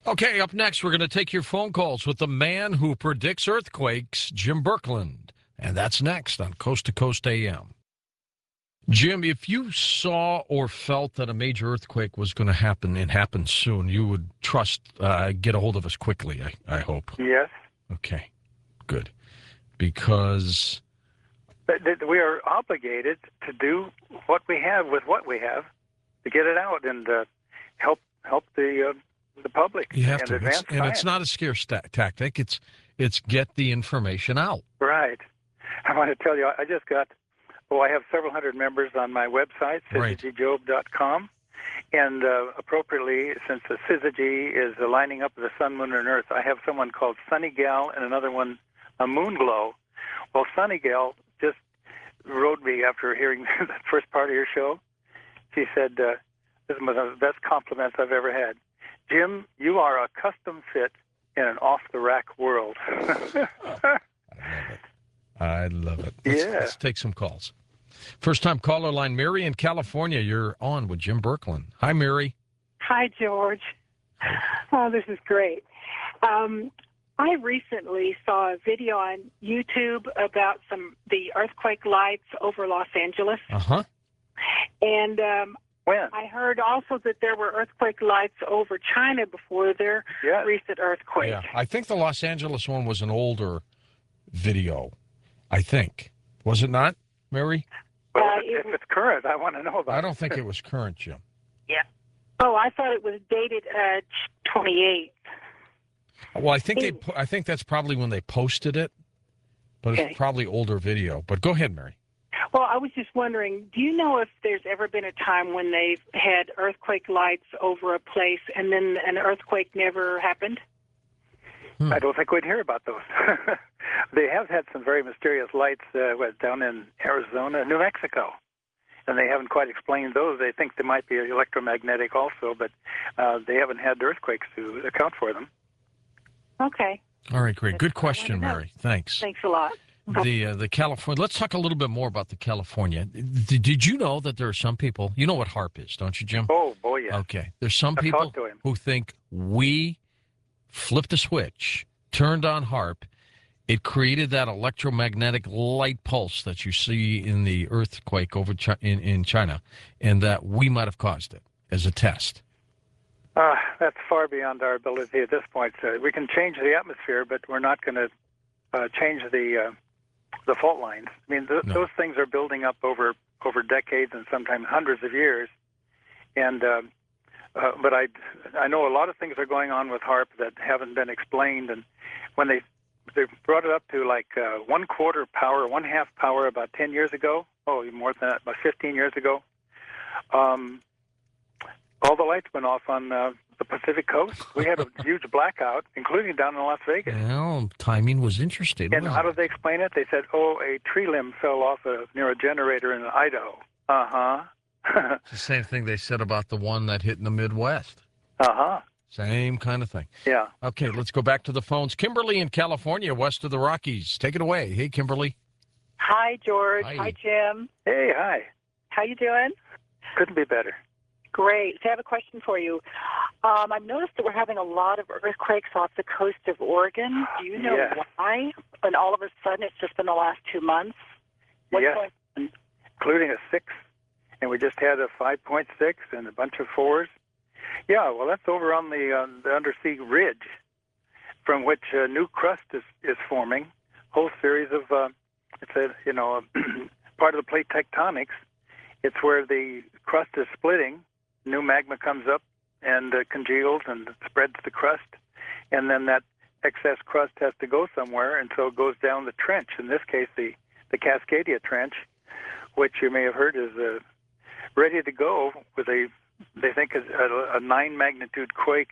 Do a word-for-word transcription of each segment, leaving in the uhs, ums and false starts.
Okay, up next, we're going to take your phone calls with the man who predicts earthquakes, Jim Birkeland. And that's next on Coast to Coast A M. Jim, if you saw or felt that a major earthquake was going to happen and happen soon, you would trust, uh, get a hold of us quickly, I, I hope. Yes. Okay, good. Because But th- we are obligated to do what we have with what we have to get it out and uh, help help the uh, the public you have and to. advance It's, and science. it's not a scare sta- tactic. It's it's get the information out. Right. I want to tell you, I just got, oh, I have several hundred members on my website, Right. syzygy job dot com. And uh, appropriately, since the syzygy is the lining up of the sun, moon, and earth, I have someone called Sunny Gal and another one, a Moon Glow. Well, Sunny Gal just wrote me after hearing the first part of your show. She said, uh, this is one of the best compliments I've ever had. Jim, you are a custom fit in an off-the-rack world. I love it. Let's, Yeah. let's take some calls. First time caller line, Mary in California. You're on with Jim Birkeland. Hi, Mary. Hi, George. Oh, this is great. Um, I recently saw a video on YouTube about some the earthquake lights over Los Angeles, Uh-huh. and um, When? I heard also that there were earthquake lights over China before their Yes. recent earthquake. Yeah. I think the Los Angeles one was an older video. I think. Was it not, Mary? Well, Uh, if, it- if it's current, I want to know about I it. don't think it was current, Jim. Oh, I thought it was dated uh, twenty-eight. Well, I think they. po- I think that's probably when they posted it, but Okay. it's probably older video. But go ahead, Mary. Well, I was just wondering, do you know if there's ever been a time when they've had earthquake lights over a place and then an earthquake never happened? Hmm. I don't think we'd hear about those. They have had some very mysterious lights uh, what, down in Arizona, New Mexico, and they haven't quite explained those. They think they might be electromagnetic also, but uh, they haven't had earthquakes to account for them. Okay. All right, great. That's Good what I question, wanted to know. Mary. Thanks. Thanks a lot. The uh, the California. Let's talk a little bit more about the California. Did, did you know that there are some people? You know what HAARP is, don't you, Jim? Oh, boy, yeah. Okay. There's some I've people talked to him. who think we flipped a switch, turned on HAARP. It created that electromagnetic light pulse that you see in the earthquake over Chi- in, in China, and that we might have caused it as a test. Uh, that's far beyond our ability at this point. Uh, we can change the atmosphere, but we're not going to uh, change the uh, the fault lines. I mean, th- No. those things are building up over over decades and sometimes hundreds of years. And uh, uh, but I I know a lot of things are going on with HAARP that haven't been explained. And when they they brought it up to like uh, one quarter power, one half power about ten years ago. Oh, even more than that, about fifteen years ago. Um, all the lights went off on uh, the Pacific coast. We had a huge blackout, including down in Las Vegas. Well, timing was interesting. And wasn't how it? did they explain it? They said, oh, a tree limb fell off a, near a generator in Idaho. Uh-huh. It's the same thing they said about the one that hit in the Midwest. uh-huh. Same kind of thing. Yeah. Okay, let's go back to the phones. Kimberly in California, west of the Rockies. Take it away. Hey, Kimberly. Hi, George. Hi. Hi, Jim. Hey, hi. How you doing? Couldn't be better. Great. So I have a question for you. Um, I've noticed that we're having a lot of earthquakes off the coast of Oregon. Do you know Yes. why? And all of a sudden, it's just been the last two months. What's Yes. going on? Including a six, and we just had a five point six and a bunch of fours. Yeah, well, that's over on the, uh, the undersea ridge from which uh, new crust is, is forming. Whole series of, uh, it's a, you know, part of the plate tectonics. It's where the crust is splitting. New magma comes up and uh, congeals and spreads the crust. And then that excess crust has to go somewhere, and so it goes down the trench. In this case, the, the Cascadia Trench, which you may have heard is uh, ready to go with a, they think, is a, a nine magnitude quake,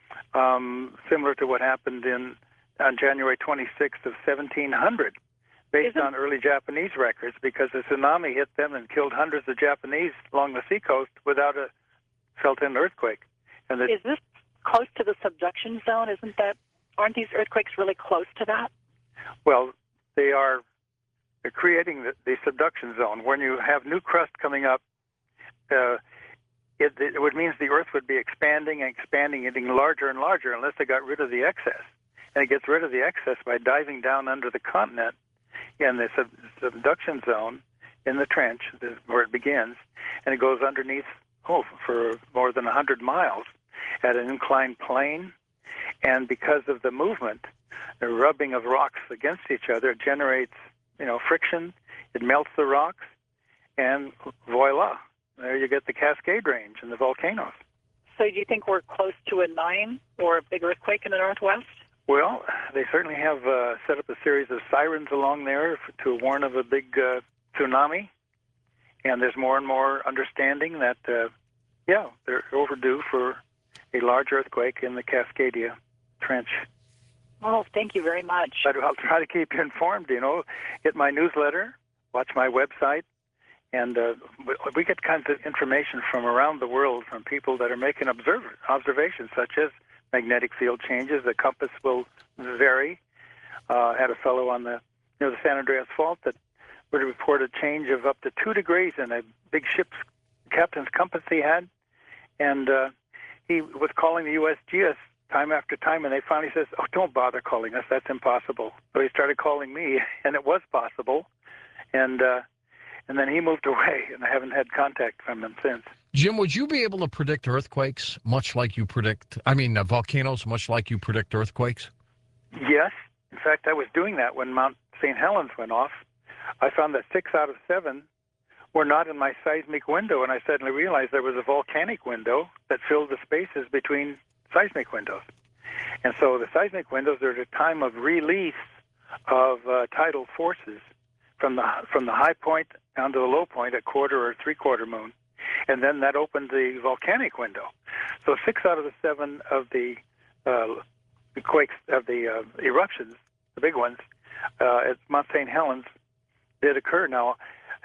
um, similar to what happened in on January twenty-sixth of seventeen hundred, based Isn't- on early Japanese records, because a tsunami hit them and killed hundreds of Japanese along the seacoast without a felt-in earthquake. And the, Is this close to the subduction zone? Isn't that? Aren't these earthquakes really close to that? well, they are they're creating the, the subduction zone. When you have new crust coming up, uh, it, it would mean the Earth would be expanding and expanding, getting larger and larger unless they got rid of the excess. And it gets rid of the excess by diving down under the continent in the sub- subduction zone in the trench where it begins, and it goes underneath oh, for more than one hundred miles at an inclined plane. And because of the movement, the rubbing of rocks against each other, it generates, you know, friction. It melts the rocks, and voila, there you get the Cascade Range and the volcanoes. So do you think we're close to a nine or a big earthquake in the Northwest? Well, they certainly have uh, set up a series of sirens along there to warn of a big uh, tsunami, and there's more and more understanding that, uh, yeah, they're overdue for a large earthquake in the Cascadia Trench. Oh, thank you very much. But I'll try to keep you informed, you know, get my newsletter, watch my website, and uh, we get kinds of information from around the world from people that are making observ- observations, such as magnetic field changes. The compass will vary. Uh, I had a fellow on the, you know, the San Andreas Fault that would report a change of up to two degrees in a big ship's captain's compass he had, and uh, he was calling the U S G S time after time, and they finally says, "Oh, don't bother calling us. That's impossible." So he started calling me, and it was possible, and uh, and then he moved away, and I haven't had contact from him since. Jim, would you be able to predict earthquakes much like you predict, I mean, uh, volcanoes much like you predict earthquakes? Yes. In fact, I was doing that when Mount Saint Helens went off. I found that six out of seven were not in my seismic window, and I suddenly realized there was a volcanic window that filled the spaces between seismic windows. And so the seismic windows are the time of release of uh, tidal forces from the from the high point down to the low point at quarter or three-quarter moon. And then that opened the volcanic window. So six out of the seven of the, uh, the quakes, of the uh, eruptions, the big ones, uh, at Mount Saint Helens did occur. Now,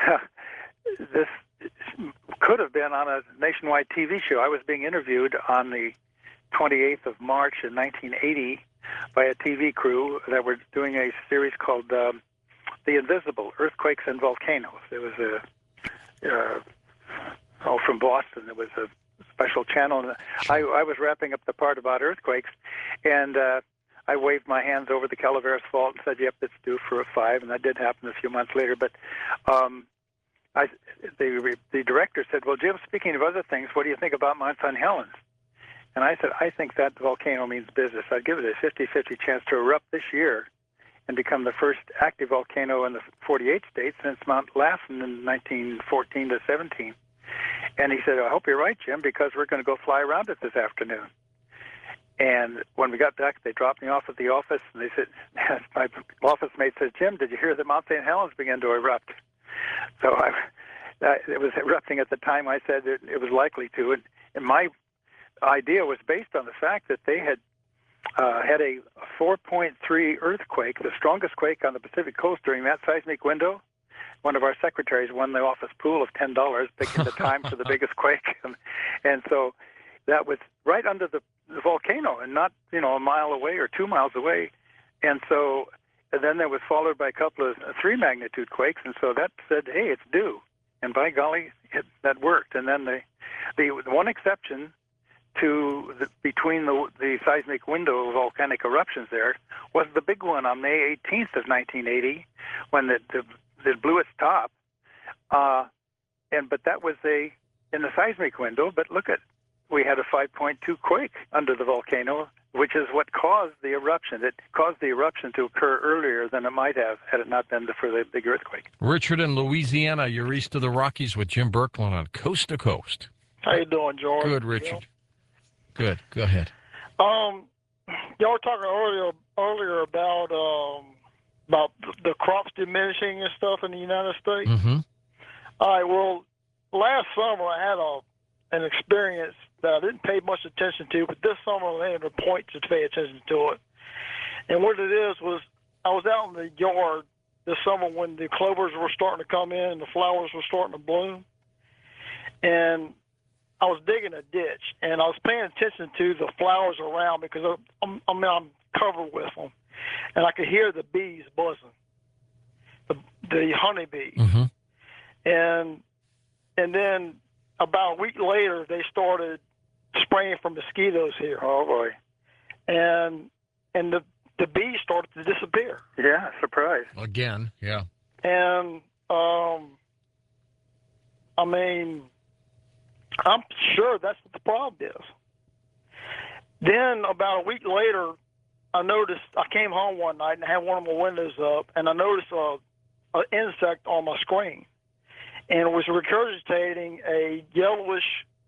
this could have been on a nationwide T V show. I was being interviewed on the twenty-eighth of March in nineteen eighty by a T V crew that were doing a series called um, The Invisible, Earthquakes and Volcanoes. It was a, uh, oh, from Boston. It was a special channel. And I, I was wrapping up the part about earthquakes, and uh, I waved my hands over the Calaveras Fault and said, yep, it's due for a five, and that did happen a few months later. But um, I, the, the director said, well, Jim, speaking of other things, what do you think about Mount Saint Helens? And I said, I think that volcano means business. I'd give it a fifty-fifty chance to erupt this year and become the first active volcano in the forty-eight states since Mount Lassen in nineteen fourteen to seventeen. And he said, I hope you're right, Jim, because we're going to go fly around it this afternoon. And when we got back, they dropped me off at the office, and they said, my office mate said, Jim, did you hear that Mount Saint Helens began to erupt? So I, uh, it was erupting at the time I said it, it was likely to. And, and my idea was based on the fact that they had uh, had a four point three earthquake, the strongest quake on the Pacific coast during that seismic window. One of our secretaries won the office pool of ten dollars, picking the time for the biggest quake. And, and so that was right under the, the volcano and not, you know, a mile away or two miles away. And so and then there was followed by a couple of three magnitude quakes. And so that said, hey, it's due. And by golly, it, that worked. And then the, the one exception to the, between the, the seismic window of volcanic eruptions there was the big one on May eighteenth of nineteen eighty when the, the, it blew its top. Uh, and but that was a in the seismic window. But look at, we had a five point two quake under the volcano, which is what caused the eruption. It caused the eruption to occur earlier than it might have had it not been for the big earthquake. Richard in Louisiana, you're east of the Rockies with Jim Birkeland on Coast to Coast. How you doing, George? Good, Richard. Good. Go ahead. Um, y'all were talking earlier earlier about um about the crops diminishing and stuff in the United States. Mm-hmm. All right. Well, last summer I had a an experience that I didn't pay much attention to, but this summer I made a point to pay attention to it. And what it is was I was out in the yard this summer when the clovers were starting to come in and the flowers were starting to bloom, and I was digging a ditch, and I was paying attention to the flowers around because I'm, I mean, I'm covered with them, and I could hear the bees buzzing, the the honeybees, mm-hmm. and and then about a week later, they started spraying for mosquitoes here, Oh boy. and and the the bees started to disappear. Yeah, surprise. Again, yeah. And um, I mean, I'm sure that's what the problem is. Then about a week later, I noticed I came home one night and I had one of my windows up, and I noticed a an insect on my screen, and it was regurgitating a yellowish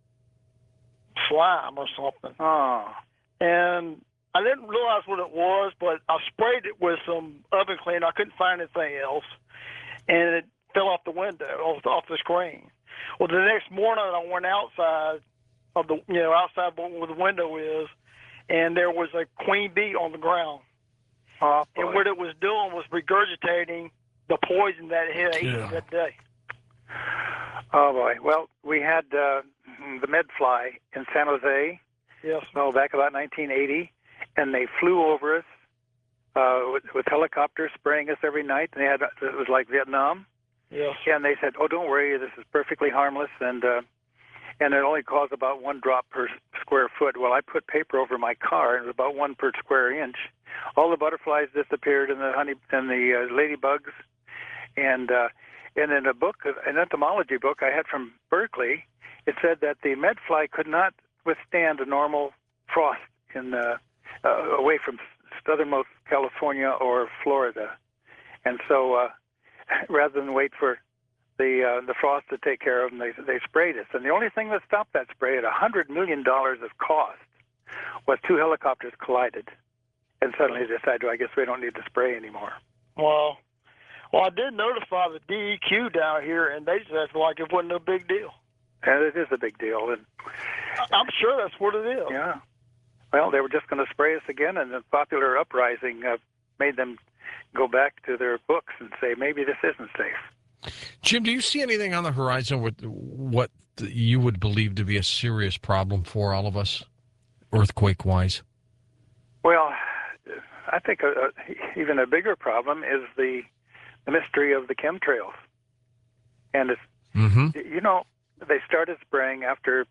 slime or something. Oh. And I didn't realize what it was, but I sprayed it with some oven cleaner. I couldn't find anything else, and it fell off the window, off, off the screen. Well, the next morning I went outside of the, you know, outside where the window is, and there was a queen bee on the ground. Oh, boy. And what it was doing was regurgitating the poison that it had eaten Yeah. that day. Oh boy. Well, we had uh, the medfly in San Jose. Yes. Oh, back about nineteen eighty, and they flew over us uh, with, with helicopters spraying us every night. And they had it was like Vietnam. Yes. And they said, "Oh, don't worry, this is perfectly harmless, and uh, and it only caused about one drop per square foot." Well, I put paper over my car, and it was about one per square inch. All the butterflies disappeared, and the honey and the uh, ladybugs, and uh, and in a book, an entomology book I had from Berkeley, it said that the medfly could not withstand a normal frost in uh, uh, away from southernmost California or Florida, and so. Uh, Rather than wait for the uh, the frost to take care of them, they they sprayed us. And the only thing that stopped that spray at a hundred million dollars of cost was two helicopters collided, and suddenly they decided, well, I guess we don't need to spray anymore. Well, well, I did notify the D E Q down here, and they said like it wasn't no big deal. And it is a big deal. And I'm sure that's what it is. yeah, well, they were just going to spray us again, and the popular uprising uh, made them go back to their books and say maybe this isn't safe. Jim, do you see anything on the horizon with what you would believe to be a serious problem for all of us, earthquake-wise? Well, I think a, a, even a bigger problem is the, the mystery of the chemtrails. And it's, Mm-hmm. you know, they started spraying after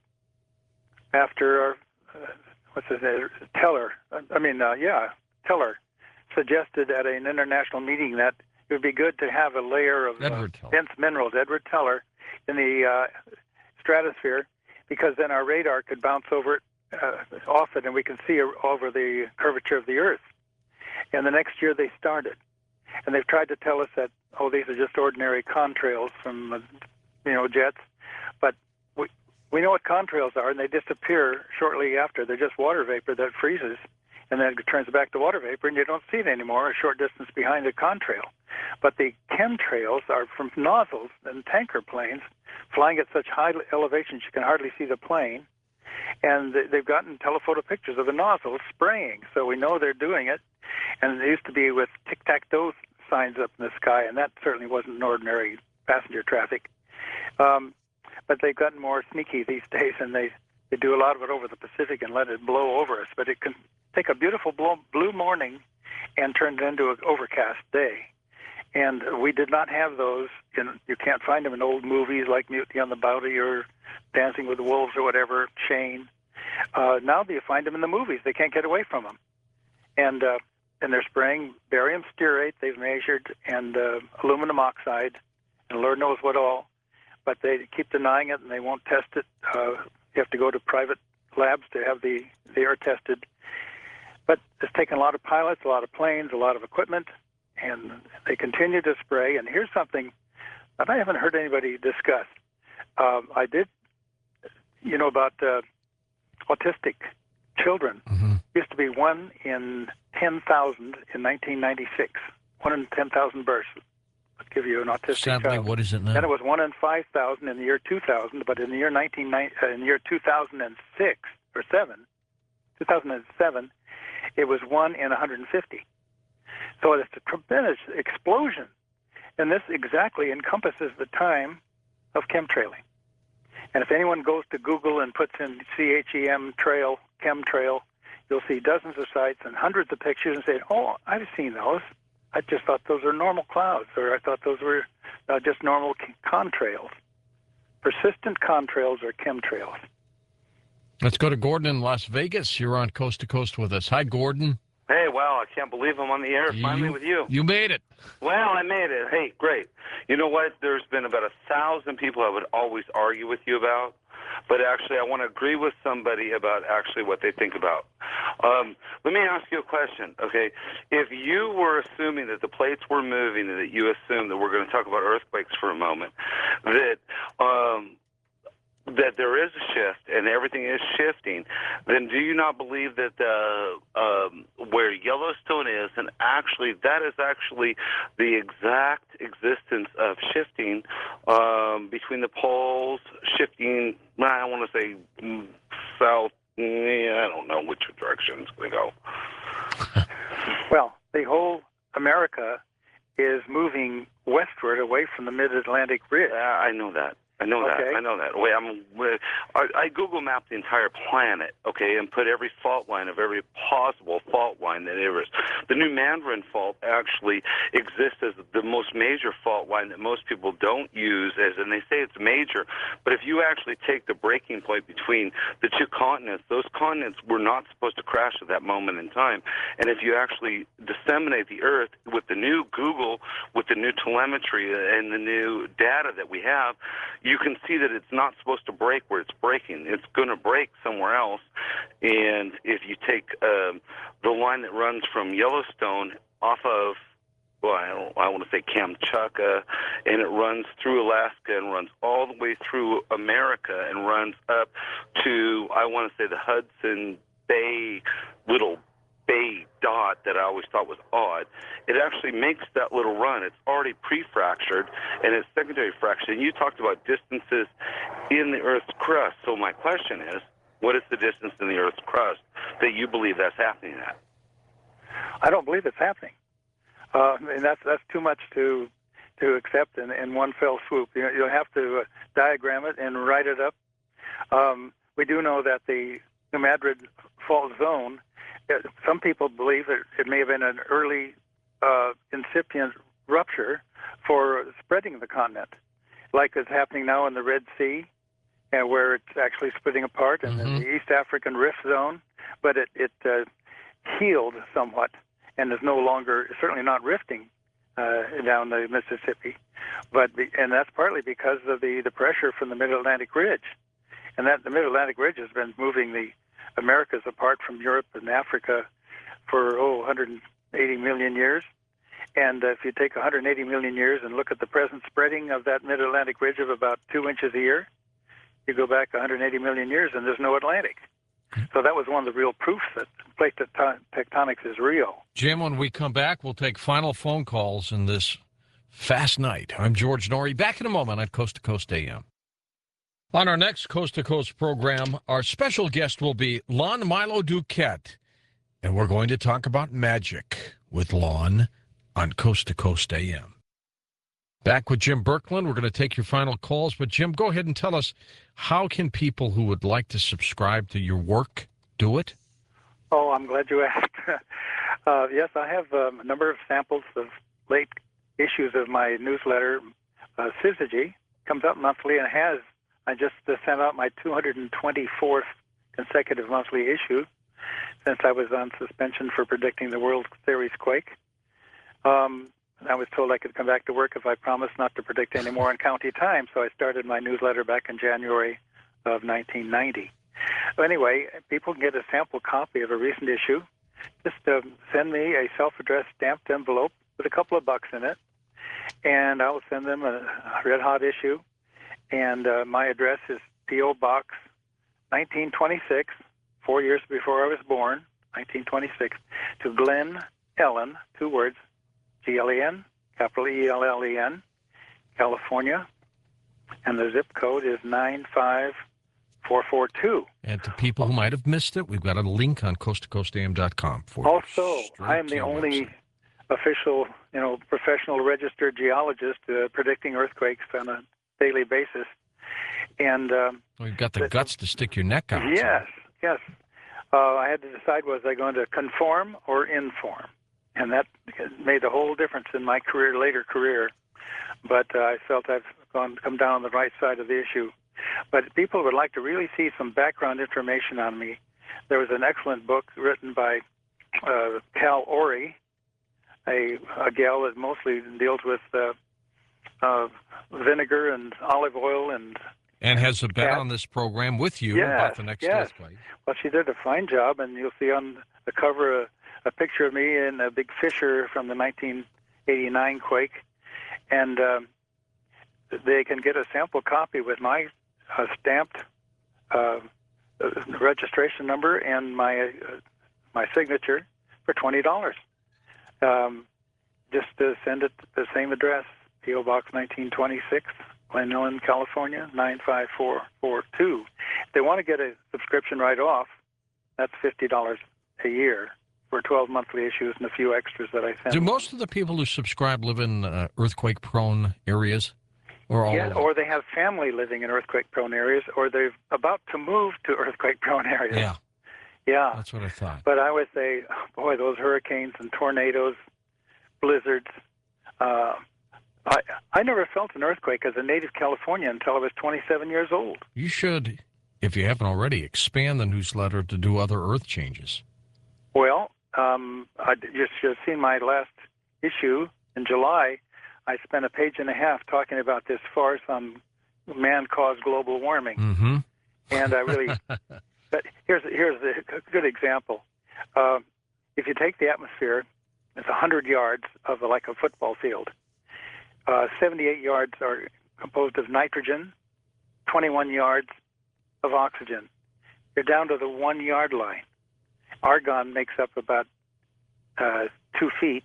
after our, uh, what's his name, Teller. I mean, uh, yeah, Teller suggested at an international meeting that it would be good to have a layer of uh, dense minerals, Edward Teller, in the uh, stratosphere, because then our radar could bounce over it uh, often, and we can see over the curvature of the Earth. And the next year they started, and they've tried to tell us that, oh, these are just ordinary contrails from, uh, you know, jets, but we we know what contrails are, and they disappear shortly after. They're just water vapor that freezes, and then it turns back to water vapor, and you don't see it anymore a short distance behind a contrail. But the chemtrails are from nozzles and tanker planes flying at such high elevations you can hardly see the plane, and they've gotten telephoto pictures of the nozzles spraying, so we know they're doing it. And it used to be with tic-tac-toe signs up in the sky, and that certainly wasn't an ordinary passenger traffic. Um, but they've gotten more sneaky these days, and they, they do a lot of it over the Pacific and let it blow over us. But it can take a beautiful blue morning and turn it into an overcast day. And we did not have those. In, you can't find them in old movies like Mutiny on the Bounty or Dancing with the Wolves or whatever, Shane. Uh, now you find them in the movies. They can't get away from them. And uh, and they're spraying barium stearate they've measured, and uh, aluminum oxide, and Lord knows what all. But they keep denying it, and they won't test it. Uh, you have to go to private labs to have the, the air tested. But it's taken a lot of pilots, a lot of planes, a lot of equipment, and they continue to spray. And here's something that I haven't heard anybody discuss. Um, I did, you know, about uh, autistic children. Mm-hmm. Used to be one in ten thousand in nineteen ninety-six. One in ten thousand births would give you an autistic Sadly, child. what is it now? Then it was one in five thousand in the year two thousand, but in the year nineteen uh, in the year two thousand six or seven, two thousand seven, it was one in one hundred fifty. So it's a tremendous explosion, and this exactly encompasses the time of chemtrailing. And if anyone goes to Google and puts in C H E M trail, chemtrail, you'll see dozens of sites and hundreds of pictures and say, oh, I've seen those. I just thought those were normal clouds, or I thought those were uh, just normal contrails. persistent contrails or chemtrails. Let's go to Gordon in Las Vegas. You're on Coast to Coast with us. Hi, Gordon. Hey, wow, I can't believe I'm on the air finally you, with you. You made it. Well, I made it. Hey, great. You know what? There's been about a thousand people I would always argue with you about, but actually I want to agree with somebody about actually what they think about. Um, let me ask you a question, okay? If you were assuming that the plates were moving and that you assume that we're going to talk about earthquakes for a moment, that um, that there is a shift and everything is shifting, then do you not believe that the, um, where Yellowstone is, and actually that is actually the exact existence of shifting um, between the poles, shifting, I want to say mm, south, yeah, I don't know which direction it's going to go. Well, the whole America is moving westward away from the mid-Atlantic ridge. Yeah, I know that. I know that. Okay. I know that. Wait, I'm. I, I Google mapped the entire planet, okay, and put every fault line of every possible fault line that there is. The New Mandarin Fault actually exists as the most major fault line that most people don't use, as, and they say it's major. But if you actually take the breaking point between the two continents, those continents were not supposed to crash at that moment in time. And if you actually disseminate the Earth with the new Google, with the new telemetry and the new data that we have, you can see that it's not supposed to break where it's breaking. It's going to break somewhere else. And if you take um, the line that runs from Yellowstone off of, well, I, don't, I want to say Kamchatka, and it runs through Alaska and runs all the way through America and runs up to, I want to say, the Hudson Bay little bay dot that I always thought was odd. It actually makes that little run. It's already pre-fractured, and it's secondary fractured. And you talked about distances in the Earth's crust. So my question is, what is the distance in the Earth's crust that you believe that's happening at? I don't believe it's happening. Uh, and that's that's too much to to accept in, in one fell swoop. You, you'll have to uh, diagram it and write it up. Um, we do know that the New Madrid Fault Zone, some people believe that it may have been an early uh, incipient rupture for spreading the continent, like is happening now in the Red Sea, and where it's actually splitting apart, and Mm-hmm. in the East African Rift Zone. But it, it uh, healed somewhat and is no longer, certainly not rifting uh, down the Mississippi. But be, and that's partly because of the, the pressure from the Mid-Atlantic Ridge. And that the Mid-Atlantic Ridge has been moving the Americas apart from Europe and Africa for, oh, one hundred eighty million years. And uh, if you take one hundred eighty million years and look at the present spreading of that Mid-Atlantic Ridge of about two inches a year, you go back one hundred eighty million years and there's no Atlantic. So that was one of the real proofs that plate tectonics is real. Jim, when we come back, we'll take final phone calls in this fast night. I'm George Noory. Back in a moment on Coast to Coast A M. On our next Coast to Coast program, our special guest will be Lon Milo Duquette, and we're going to talk about magic with Lon on Coast to Coast A M. Back with Jim Berkland. We're going to take your final calls, but Jim, go ahead and tell us, how can people who would like to subscribe to your work do it? Oh, I'm glad you asked. uh, yes, I have um, a number of samples of late issues of my newsletter, uh, Syzygy. Comes out monthly and has. I just uh, sent out my two hundred twenty-fourth consecutive monthly issue since I was on suspension for predicting the World Series quake. Um, I was told I could come back to work if I promised not to predict any more in county time, so I started my newsletter back in January of nineteen ninety. So anyway, people can get a sample copy of a recent issue. Just uh, send me a self-addressed stamped envelope with a couple of bucks in it, and I will send them a red-hot issue. And uh, my address is P O. Box nineteen twenty-six, four years before I was born, nineteen twenty-six, to Glen Ellen, two words, G L E N, capital E L L E N, California, and the zip code is nine five four four two. And to people who might have missed it, we've got a link on coast to coast a m dot com. For Also, I am the only website. official, you know, professional registered geologist uh, predicting earthquakes on a daily basis. And um, Well, you've got the guts to stick your neck out. yes, yes. Uh, I had to decide, was I going to conform or inform? And that made a whole difference in my career, later career. But uh, I felt I've gone come down on the right side of the issue. But people would like to really see some background information on me. There was an excellent book written by uh, Cal Orey, a, a gal that mostly deals with uh, uh, vinegar and olive oil and And has a bet cat. on this program with you Yes, about the next yes. earthquake. Well, she did a fine job, and you'll see on the cover a, a picture of me in a big Fisher from the nineteen eighty-nine quake, and um, they can get a sample copy with my uh, stamped uh, registration number and my uh, my signature for twenty dollars. Um, just to send it to the same address, P O Box nineteen twenty-six, Glen Ellyn, California, nine five four four two. If they want to get a subscription right off, that's fifty dollars a year for twelve monthly issues and a few extras that I send. Do most of the people who subscribe live in uh, earthquake-prone areas? Or all Yeah, of or they have family living in earthquake-prone areas, or they're about to move to earthquake-prone areas. Yeah, Yeah. that's what I thought. But I would say, boy, those hurricanes and tornadoes, blizzards. Uh, I I never felt an earthquake as a native Californian until I was twenty-seven years old. You should, if you haven't already, expand the newsletter to do other earth changes. Well, um, I just you've seen my last issue in July. I spent a page and a half talking about this farce on man-caused global warming, Mm-hmm. and I really. But here's here's a good example. Uh, if you take the atmosphere, it's one hundred yards of like a football field. Uh, seventy-eight yards are composed of nitrogen, twenty-one yards of oxygen. You're down to the one-yard line. Argon makes up about uh, two feet.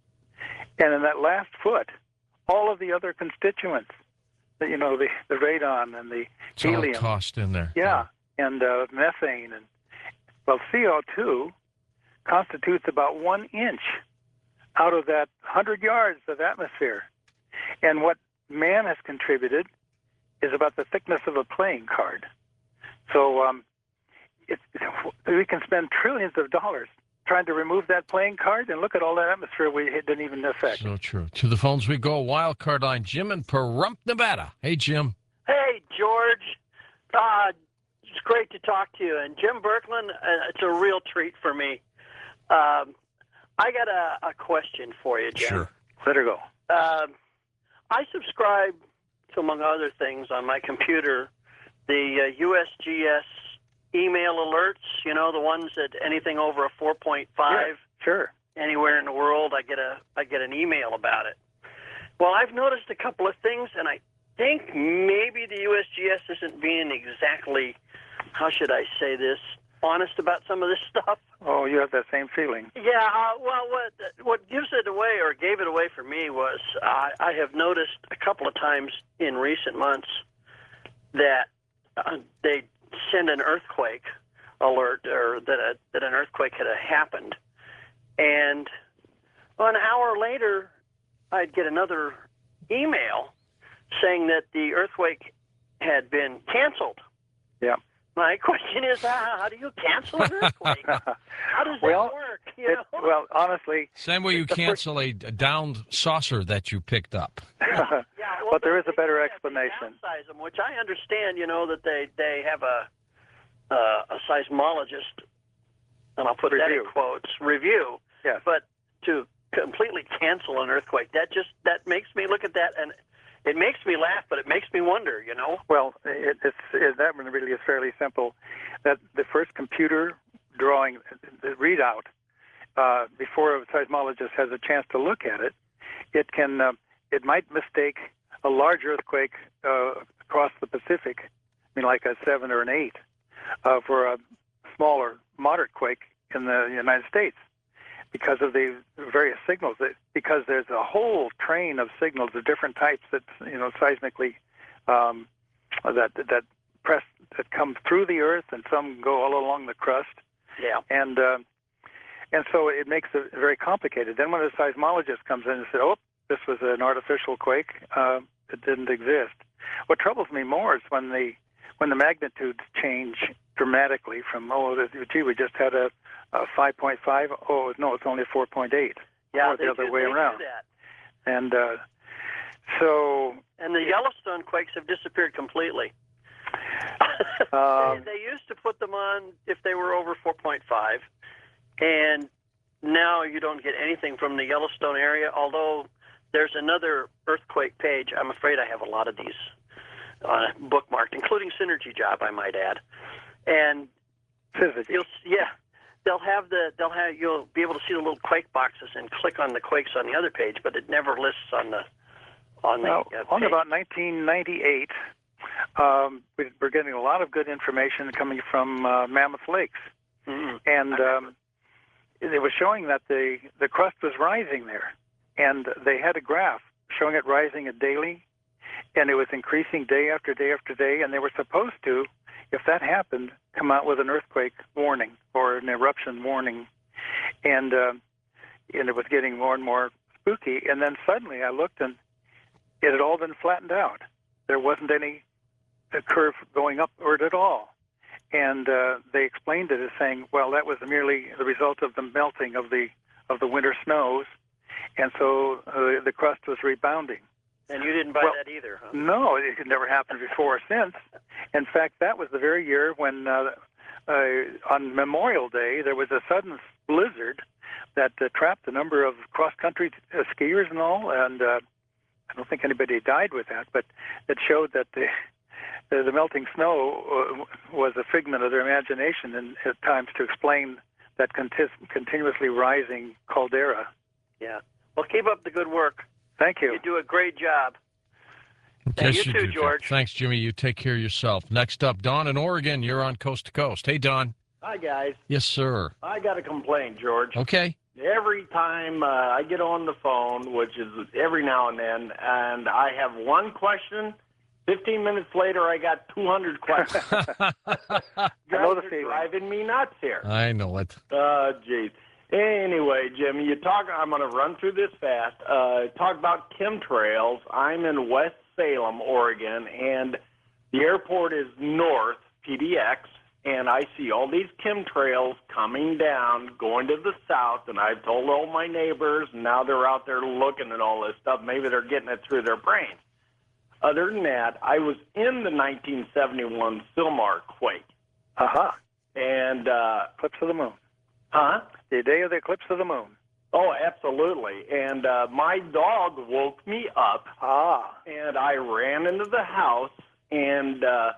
And in that last foot, all of the other constituents, you know, the, the radon and the It's all helium. tossed in there. Yeah, and uh, methane. And well, C O two constitutes about one inch out of that one hundred yards of atmosphere. And what man has contributed is about the thickness of a playing card. So um, it, we can spend trillions of dollars trying to remove that playing card, and look at all that atmosphere we didn't even affect. So true. To the phones we go. Wild card line, Jim in Pahrump, Nevada. Hey, Jim. Hey, George. Uh, it's great to talk to you. And Jim Birkeland, uh, it's a real treat for me. Um, I got a, a question for you, Jim. Sure. Let her go. Um, I subscribe to, among other things, on my computer, the uh, U S G S email alerts, you know, the ones that anything over a four point five, Yes, sure. anywhere in the world, I get a I get an email about it. Well, I've noticed a couple of things, and I think maybe the U S G S isn't being exactly, how should I say this, honest about some of this stuff. Oh, you have that same feeling. Yeah, uh, well, what what gives it away or gave it away for me was uh, I have noticed a couple of times in recent months that uh, they send an earthquake alert or that a, that an earthquake had happened, and an hour later, I'd get another email saying that the earthquake had been canceled. Yeah. My question is, uh, how do you cancel an earthquake? How does Well, that work? You It, know? well, honestly, Same way you The first- cancel a downed saucer that you picked up. Yeah, well, but there is they- a better they- explanation. They downsize them, which I understand. You know that they they have a uh, a seismologist, and I'll put that Review. in quotes, review. Yes. But to completely cancel an earthquake, that just that makes me look at that, and it makes me laugh, but it makes me wonder. You know. Well, it, it's it, that one really is fairly simple. That the first computer drawing, the readout, uh, before a seismologist has a chance to look at it, it can uh, it might mistake a large earthquake uh, across the Pacific, I mean like a seven or an eight, uh, for a smaller moderate quake in the United States, because of the various signals. That, because there's a whole train of signals of different types that you know seismically um, that that press that come through the earth, and some go all along the crust, Yeah. and uh, and so it makes it very complicated. Then when a seismologist comes in and says, "Oh, this was an artificial quake. Uh, it didn't exist." What troubles me more is when the when the magnitudes change dramatically from oh, gee, we just had a, a five point five. Oh, no, it's only a four point eight. Yeah. Or the they other do, way they do around. that. And uh, So, And the Yellowstone quakes have disappeared completely. Um, they, they used to put them on if they were over four point five, and now you don't get anything from the Yellowstone area, although there's another earthquake page. I'm afraid I have a lot of these uh, bookmarked, including Synergy Job, I might add. And Syzygy. you'll yeah, they'll have the they'll have you'll be able to see the little quake boxes and click on the quakes on the other page, but it never lists on the on the Well, uh, on page. about nineteen ninety-eight, um, we- we're getting a lot of good information coming from uh, Mammoth Lakes, Mhm. and um, it was showing that the the crust was rising there, and they had a graph showing it rising daily, and it was increasing day after day after day, and they were supposed to, if that happened, come out with an earthquake warning or an eruption warning, and uh, and it was getting more and more spooky, and then suddenly I looked and it had all been flattened out. There wasn't any uh, curve going upward at all. And uh, they explained it as saying, well, that was merely the result of the melting of the of the winter snows, and so uh, the crust was rebounding. And you didn't buy Well, that either, huh? No, it had never happened before or since. In fact, that was the very year when uh, uh, on Memorial Day there was a sudden blizzard that uh, trapped a number of cross-country uh, skiers and all, and uh, I don't think anybody died with that, but it showed that the the, the melting snow uh, was a figment of their imagination, and at times to explain that contis- continuously rising caldera. Yeah. Well, keep up the good work. Thank you. You do a great job. Yes, you you too, do, George. Thanks, Jimmy. You take care of yourself. Next up, Don in Oregon. You're on Coast to Coast. Hey, Don. Hi, guys. Yes, sir. I got to complain, George. Okay. Every time uh, I get on the phone, which is every now and then, and I have one question, fifteen minutes later I got two hundred questions. I know Guys the are feeling. driving me nuts here. I know it. Uh, geez. Anyway, Jimmy, you talk. I'm going to run through this fast. Uh, talk about chemtrails. I'm in West Salem, Oregon, and the airport is north, P D X, and I see all these chemtrails coming down, going to the south, and I've told all my neighbors, and now they're out there looking at all this stuff. Maybe they're getting it through their brains. Other than that, I was in the nineteen seventy-one Sylmar quake, Aha. and uh, Eclipse of the moon. huh? The day of the eclipse of the moon. Oh, absolutely. And uh, my dog woke me up, Ah. and I ran into the house, and uh,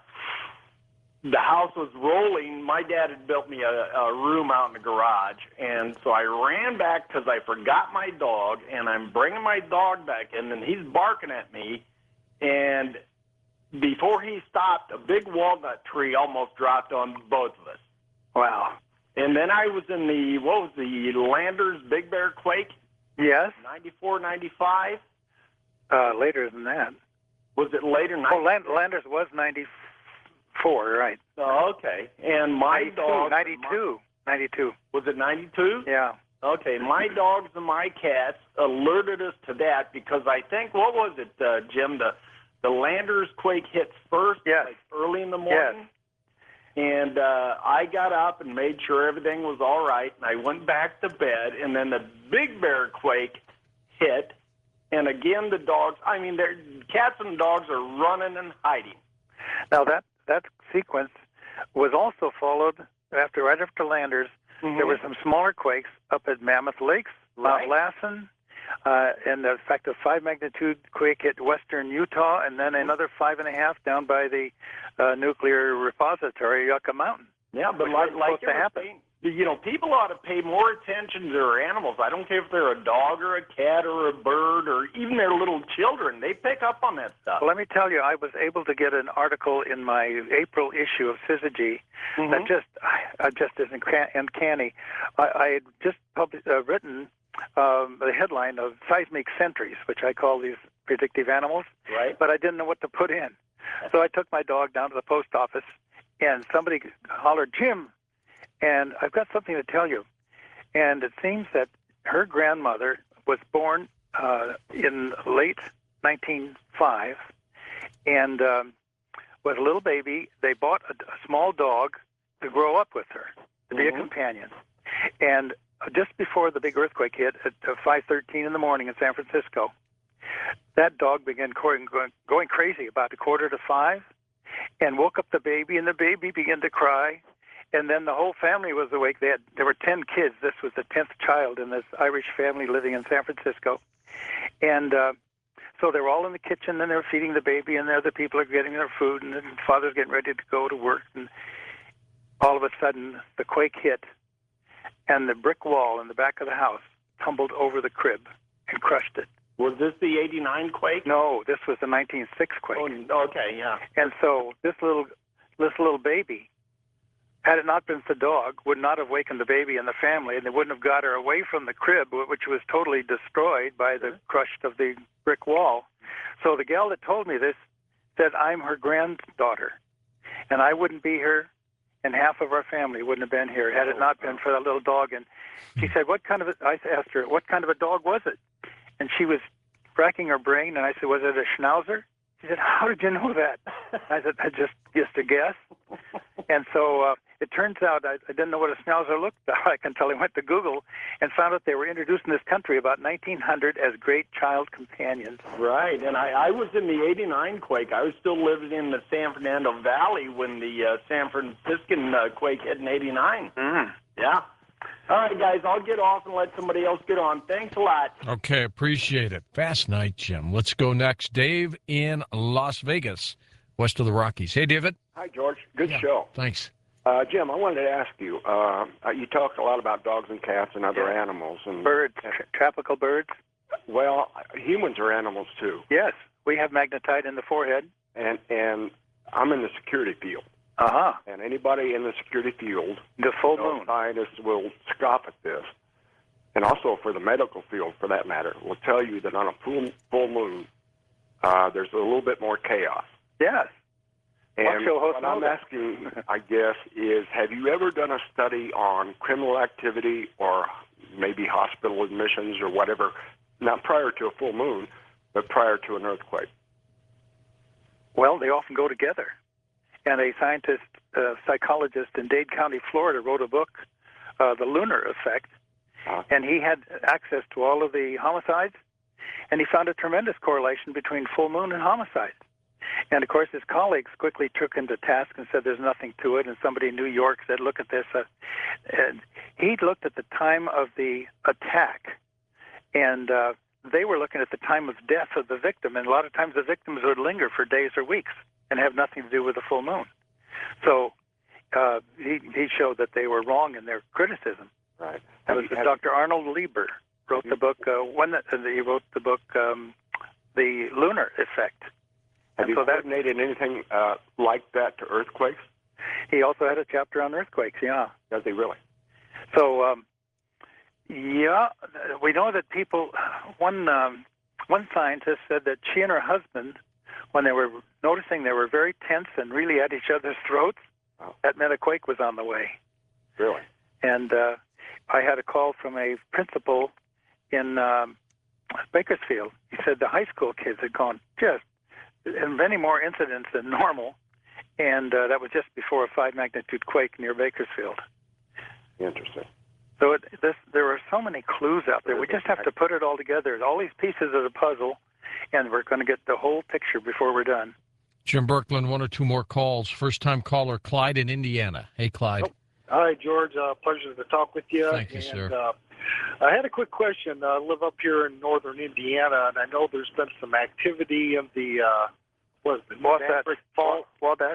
the house was rolling. My dad had built me a, a room out in the garage, and so I ran back because I forgot my dog, and I'm bringing my dog back in, and he's barking at me, and before he stopped, a big walnut tree almost dropped on both of us. Wow. And then I was in the, what was the Landers Big Bear quake, Yes. ninety-four, ninety-five? Uh, later than that. Was it later? Oh, Land- Landers was ninety-four, right. Oh, okay. And my dog. ninety-two. ninety-two. Was it ninety-two? Yeah. Okay. My dogs and my cats alerted us to that because I think, what was it, uh, Jim? The the Landers quake hit first, Yes. like early in the morning. And uh, I got up and made sure everything was all right, and I went back to bed. And then the Big Bear quake hit, and again the dogs. I mean, they're, cats and dogs are running and hiding. Now that that sequence was also followed after right after Landers. Mm-hmm. There were some smaller quakes up at Mammoth Lakes, Right. Mount Lassen, uh, and in fact a five magnitude quake hit western Utah, and then another five and a half down by the uh, nuclear repository, Yucca Mountain. Yeah, but Which like, wasn't like supposed to you were happen. saying, you know, people ought to pay more attention to their animals. I don't care if they're a dog or a cat or a bird or even their little children. They pick up on that stuff. Well, let me tell you, I was able to get an article in my April issue of Syzygy Mhm. that just, I just is unca- uncanny. I, I had just published, uh, written um, the headline of seismic sentries, which I call these predictive animals, Right? but I didn't know what to put in. So I took my dog down to the post office, and somebody hollered, "Jim," and I've got something to tell you. And it seems that her grandmother was born uh, in late nineteen oh five, and um, was a little baby. They bought a, a small dog to grow up with her, to be Mhm. a companion. And just before the big earthquake hit at five thirteen in the morning in San Francisco, that dog began going, going, going crazy about a quarter to five and woke up the baby, and the baby began to cry. And then the whole family was awake. They had, there were ten kids. This was the tenth child in this Irish family living in San Francisco. And uh, so they were all in the kitchen, and they were feeding the baby, and the other people are getting their food, and the father's getting ready to go to work. And all of a sudden, the quake hit, and the brick wall in the back of the house tumbled over the crib and crushed it. Was this the eighty-nine quake? No, this was the nineteen oh six quake. Oh, okay, yeah. And so this little this little baby, had it not been for the dog, would not have wakened the baby and the family, and they wouldn't have got her away from the crib, which was totally destroyed by the crush of the brick wall. So the gal that told me this said, I'm her granddaughter, and I wouldn't be here, and half of our family wouldn't have been here had it not been for that little dog. And she said, what kind of a, I asked her, what kind of a dog was it? And she was racking her brain, and I said, was it a schnauzer? She said, how did you know that? I said, I just, just a guess. And so uh, it turns out I, I didn't know what a schnauzer looked like until I went to Google and found out they were introduced in this country about nineteen hundred as great child companions. Right, and I, I was in the eighty-nine quake. I was still living in the San Fernando Valley when the uh, San Franciscan uh, quake hit in eighty-nine. Mm. Yeah. All right, guys, I'll get off and let somebody else get on. Thanks a lot. Okay, appreciate it. Fast night, Jim. Let's go next. Dave in Las Vegas, west of the Rockies. Hey, David. Hi, George. Good Yeah, show. Thanks. Uh, Jim, I wanted to ask you, uh, you talk a lot about dogs and cats and other Yeah. animals. And Birds, tra- tropical birds. Well, humans are animals, too. Yes, we have magnetite in the forehead. And, and I'm in the security field. Uh-huh. And anybody in the security field, The full no moon. scientists will scoff at this. And also for the medical field, for that matter, will tell you that on a full, full moon, uh, there's a little bit more chaos. Yes. And show hosts what know I'm that. asking, I guess, is have you ever done a study on criminal activity or maybe hospital admissions or whatever, not prior to a full moon, but prior to an earthquake? Well, they often go together. And a scientist, uh, psychologist in Dade County, Florida, wrote a book, uh, The Lunar Effect, Uh, and he had access to all of the homicides, and he found a tremendous correlation between full moon and homicide. And, of course, his colleagues quickly took him to task and said there's nothing to it, and somebody in New York said, look at this. Uh, and he looked at the time of the attack, and uh, they were looking at the time of death of the victim, and a lot of times the victims would linger for days or weeks and have nothing to do with the full moon. So uh, he, he showed that they were wrong in their criticism. right. That Have was you- have Doctor Arnold Lieber wrote the book. Uh, one that, uh, he wrote the book, um, The Lunar Effect. Have And you so that coordinated anything uh, like that to earthquakes? he also had a chapter on earthquakes. Yeah. Does he really? So um, yeah, we know that people. One um, one scientist said that she and her husband, when they were noticing they were very tense and really at each other's throats, Oh. that meant a quake was on the way. Really? And uh, I had a call from a principal in um, Bakersfield. He said the high school kids had gone just and many more incidents than normal, and uh, that was just before a five magnitude quake near Bakersfield. Interesting. So it, this, there are so many clues out there. We just have to put it all together. All these pieces of the puzzle, and we're going to get the whole picture before we're done. Jim Birkeland, one or two more calls. First-time caller, Clyde in Indiana. Hey, Clyde. Oh. Hi, George. Uh, pleasure to talk with you. Thank you, and, sir. Uh, I had a quick question. I live up here in northern Indiana, and I know there's been some activity in the, uh, what is it, Wasatch Maverick Fault? Wabash?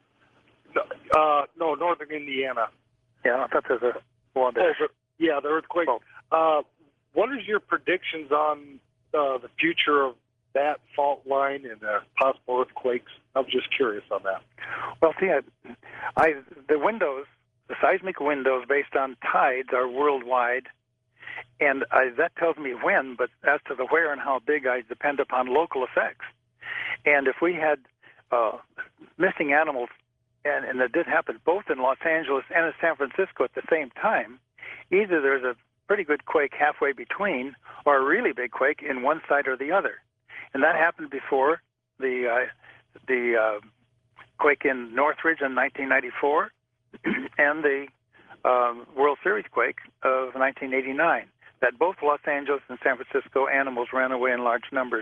Uh, no, northern Indiana. Yeah, I thought there was a Wabash. Oh, the, yeah, the earthquake. Uh, what is your predictions on uh, the future of that fault line and uh, possible earthquakes? I was just curious on that. Well, see, I, I the windows, the seismic windows based on tides are worldwide, and I, that tells me when, but as to the where and how big, I depend upon local effects. And if we had uh, missing animals, and, and that did happen both in Los Angeles and in San Francisco at the same time, either there's a pretty good quake halfway between or a really big quake in one side or the other. And that happened before the uh, the uh, quake in Northridge in nineteen ninety-four and the um, World Series quake of nineteen eighty-nine. That both Los Angeles and San Francisco animals ran away in large numbers.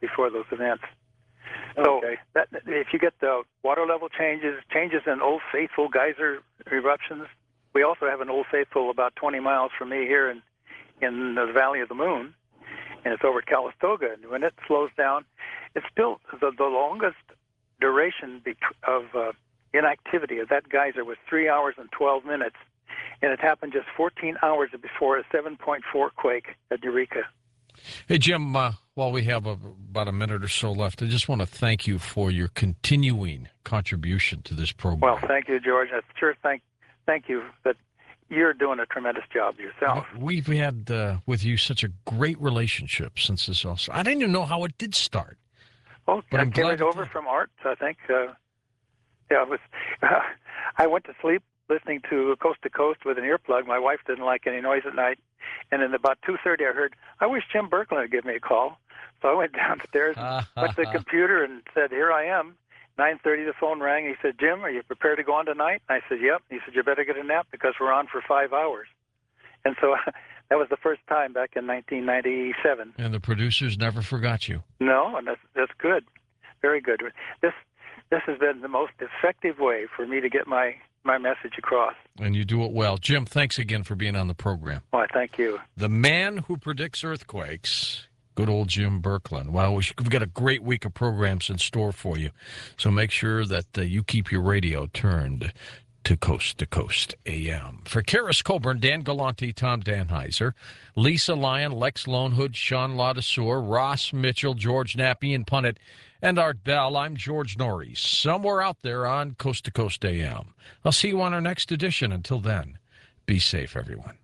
before those events. So Okay. that, if you get the water level changes, changes in Old Faithful geyser eruptions, we also have an Old Faithful about twenty miles from me here in, in the Valley of the Moon, and it's over at Calistoga. And when it slows down, it's still the, the longest duration of uh, inactivity of that geyser was three hours and twelve minutes, and it happened just fourteen hours before a seven point four quake at Eureka. Hey, Jim, uh, while we have a, about a minute or so left, I just want to thank you for your continuing contribution to this program. Well, thank you, George. I sure thank, thank you that you're doing a tremendous job yourself. We've had uh, with you such a great relationship since this also. I didn't even know how it did start. Well, But I I'm came glad it you over did. from Art, I think. Uh, yeah, it was. Uh, I went to sleep listening to Coast to Coast with an earplug. My wife didn't like any noise at night, and then about two thirty, I heard, "I wish Jim Birkeland would give me a call." So I went downstairs, and went to the computer, and said, "Here I am." nine thirty, the phone rang. He said, "Jim, are you prepared to go on tonight?" I said, "Yep." He said, "You better get a nap because we're on for five hours." And so that was the first time back in nineteen ninety-seven. And the producers never forgot you. No, and that's that's good, very good. This this has been the most effective way for me to get my, my message across. And you do it well. Jim, thanks again for being on the program. Why, thank you. The man who predicts earthquakes, good old Jim Birkeland. Well, we've got a great week of programs in store for you. So make sure that uh, you keep your radio turned to Coast to Coast A M. For Karis Coburn, Dan Galante, Tom Danheiser, Lisa Lyon, Lex Lonehood, Sean Ladesseur, Ross Mitchell, George Knapp, Ian Punnett, and Art Bell, I'm George Norrie, somewhere out there on Coast to Coast A M. I'll see you on our next edition. Until then, be safe, everyone.